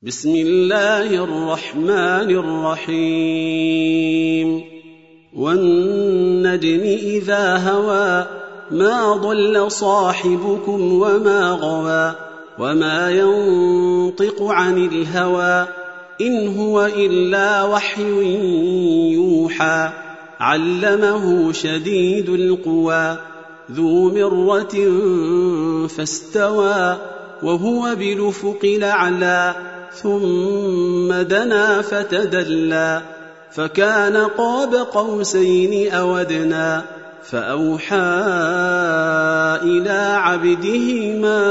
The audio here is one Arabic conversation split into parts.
بسم الله الرحمن الرحيم والنجم إذا هوى ما ضل صاحبكم وما غوى وما ينطق عن الهوى إن هو إلا وحي يوحى علمه شديد القوى ذو مرة فاستوى وهو بالأفق الأعلى ثم دنا فتدلى فكان قاب قوسين أو أدنى فأوحى إلى عبده ما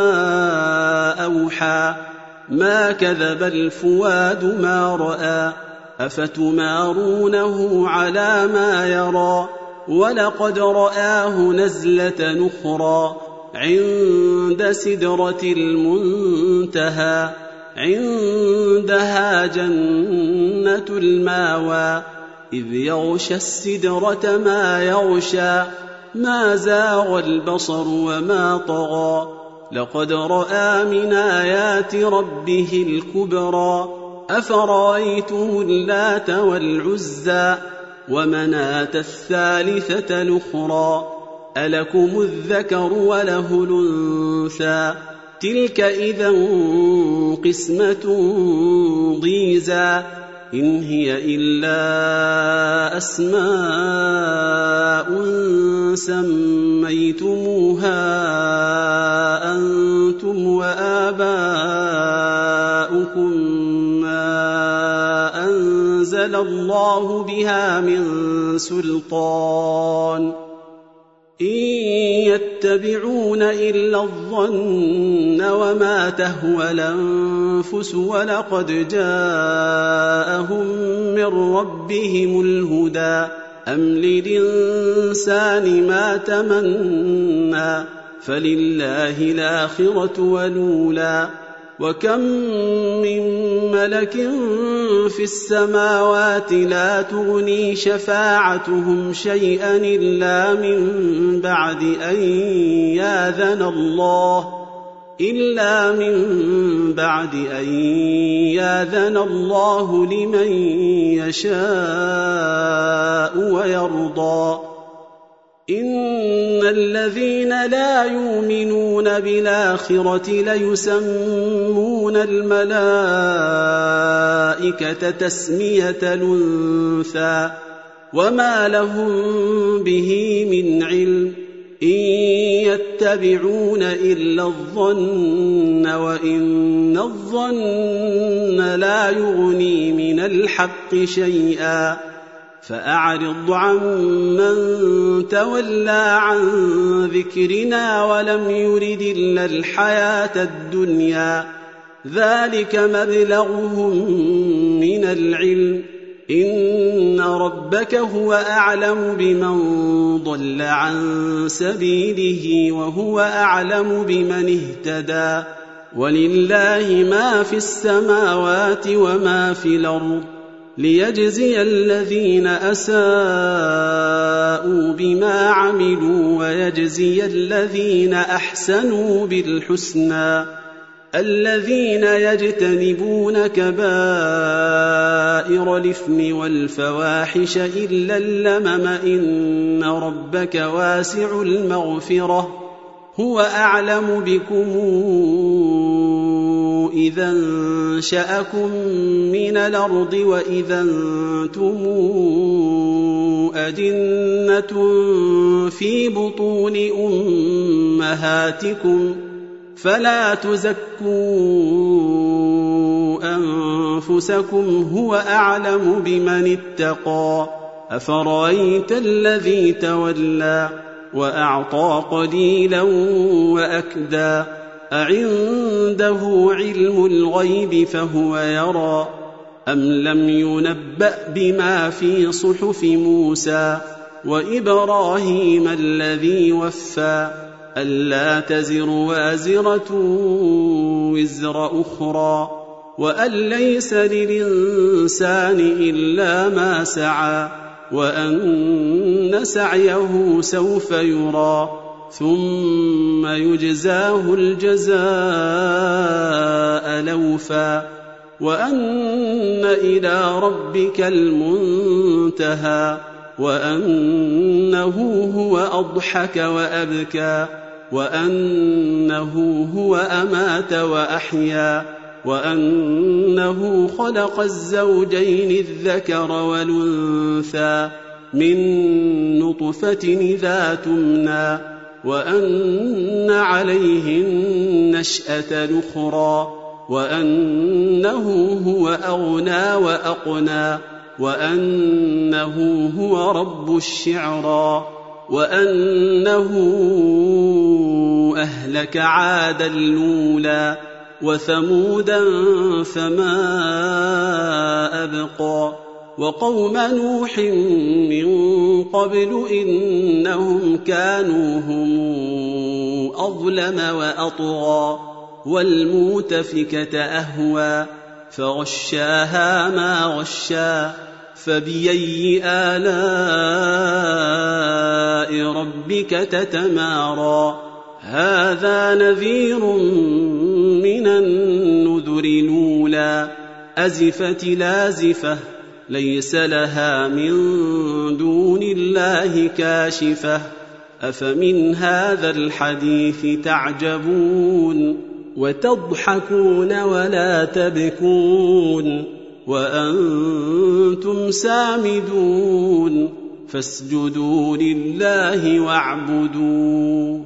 أوحى ما كذب الفؤاد ما رأى أفتمارونه على ما يرى ولقد رآه نزلة نخرى عند سدرة المنتهى عندها جنة الماوى إذ يغشى السدرة ما يغشى ما زاغ البصر وما طغى لقد رأى من آيات ربه الكبرى أفرأيتم اللات والعزى ومناة الثالثة الأخرى ألكم الذكر وله الأنثى تلك إذا قسمة ضيزى إن هي إلا أسماء سميتموها أنتم وآباؤكم ما أنزل الله بها من سلطان إن يتبعون إلا الظن وما تهوى الأنفس ولقد جاءهم من ربهم الهدى أم للإنسان ما تمنى فلله الآخرة والأولى وكم من ملك في السماوات لا تغني شفاعتهم شيئا إلا من بعد أن ياذن الله لمن يشاء ويرضى إن الذين لا يؤمنون بالآخرة ليسمون الملائكة تسمية الأنثى وما لهم به من علم إن يتبعون إلا الظن وإن الظن لا يغني من الحق شيئا فأعرض عن من تولى عن ذكرنا ولم يرد إلا الحياة الدنيا ذلك مبلغهم من العلم إن ربك هو أعلم بمن ضل عن سبيله وهو أعلم بمن اهتدى ولله ما في السماوات وما في الأرض ليجزي الذين أساءوا بما عملوا ويجزي الذين أحسنوا بالحسنى الذين يجتنبون كبائر الإثم والفواحش إلا اللمم إن ربك واسع المغفرة هو أعلم بكم إذا انشأكم من الأرض وإذا أنتم أجنة في بطون أمهاتكم فلا تزكوا أنفسكم هو أعلم بمن اتقى أفرأيت الذي تولى وأعطى قليلا وأكدى أعنده علم الغيب فهو يرى أم لم ينبأ بما في صحف موسى وإبراهيم الذي وفى ألا تزر وازرة وزر أخرى وأن ليس للإنسان إلا ما سعى وأن سعيه سوف يرى ثم يجزاه الجزاء الأوفى وأن إلى ربك المنتهى وأنه هو أضحك وأبكى وأنه هو أمات وأحيا وأنه خلق الزوجين الذكر والأنثى من نطفة إذا تمنى وأن عليه النشأة الأخرى وأنه هو أغنى وأقنى وأنه هو رب الشعرى وأنه أهلك عادا الأولى وثمودا فما أبقى وقوم نوح من قبل إنهم كانوا هم أظلم وأطغى والمؤتفكة أهوى فغشاها ما غشا فبأي آلاء ربك تتمارى هذا نذير من النذر الأولى أزفت لازفة ليس لها من دون الله كاشفة أفمن هذا الحديث تعجبون وتضحكون ولا تبكون وأنتم سامدون فاسجدوا لله واعبدوا